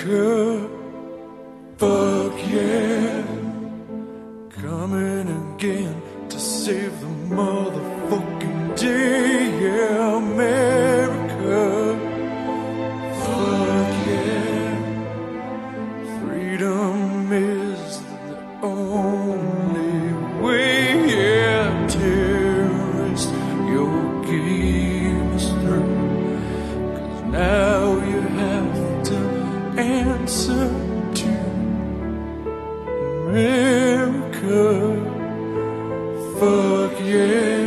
America, fuck yeah, coming again to save the motherfucking day. Yeah, America, fuck yeah, freedom is the only way. Yeah, terrorist, your game is through, 'cause now you have to answer to America, fuck yeah.